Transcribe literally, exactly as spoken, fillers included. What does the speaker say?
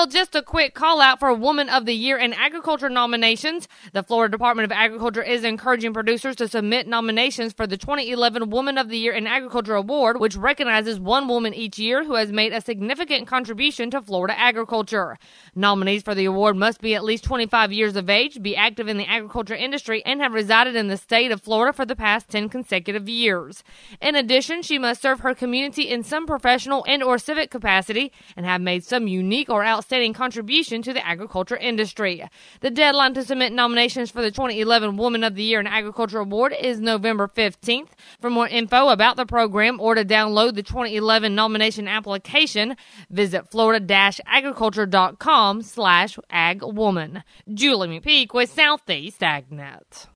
Well, just a quick call out for Woman of the Year in Agriculture nominations. The Florida Department of Agriculture is encouraging producers to submit nominations for the twenty eleven Woman of the Year in Agriculture Award, which recognizes one woman each year who has made a significant contribution to Florida agriculture. Nominees for the award must be at least twenty-five years of age, be active in the agriculture industry, and have resided in the state of Florida for the past ten consecutive years. In addition, she must serve her community in some professional and or civic capacity and have made some unique or outstanding contribution to the agriculture industry. The deadline to submit nominations for the twenty eleven Woman of the Year in Agriculture Award is November fifteenth. For more info about the program or to download the twenty eleven nomination application, visit florida-agriculture.com slash agwoman. Julie McPeak with Southeast AgNet.